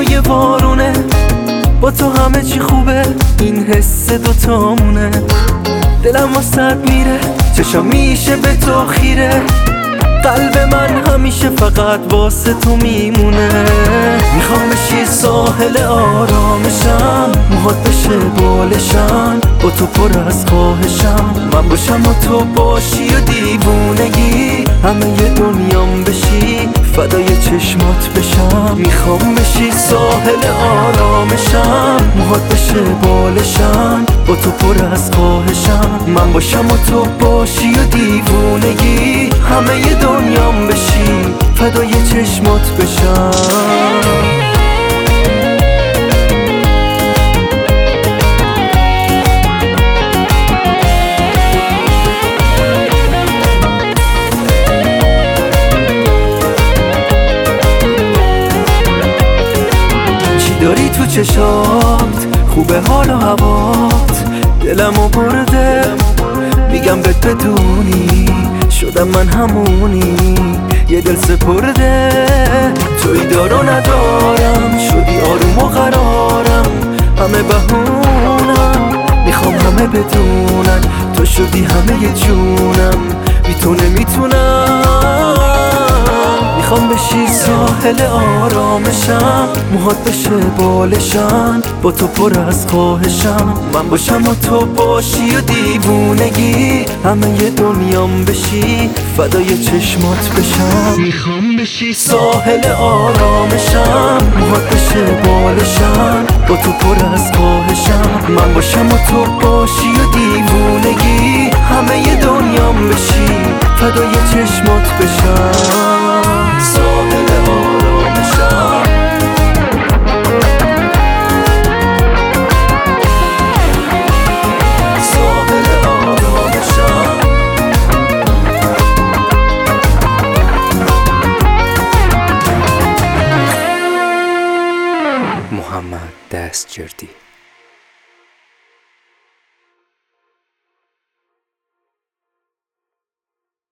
فضای بارونه، با تو همه چی خوبه، این حس دوتامونه. دلم واسط میره، چشم میشه به تو خیره، قلب من همیشه فقط واسه تو میمونه. میخوام بشی ساحل آرامشم، موهات بشه بالشم، با تو پر از خواهشم. من باشم و تو باشی و دیوونگی همه ی دنیام بشی، فدای چشمات بشم. میخوام بشی ساحل آرامشم، موهات بشه بالشم، با تو پر از خواهشم. من باشم و تو باشی و دیوونگی همه ی دنیام بشی، فدای چشمات بشم. داری تو چشات خوبه حال و هوات، دلمو برده میگم بهت بدونی، شدم من همونی یه دل سپرده. توی دارو ندارم، شدی آروم و قرارم، همه بهونم میخوام همه بدونن، تو شدی همه ی جونم، بی تو نمیتونم. میخوام بشی ساحل آرامشم، موهات بشه بالشم، با تو پر از خواهشم. من باشم و تو باشی و دیوونگی همه ی دنیام بشی، فدای چشمات بشم. میخوام بشی ساحل آرامشم، موهات بشه بالشم، با تو پر از خواهشم. من باشم و تو باشی و دیوونگی همه ی دنیام بشی، فدای چشمات بشم. ساحل آرامشم، ساحل آرامشم. محمد دستجردی.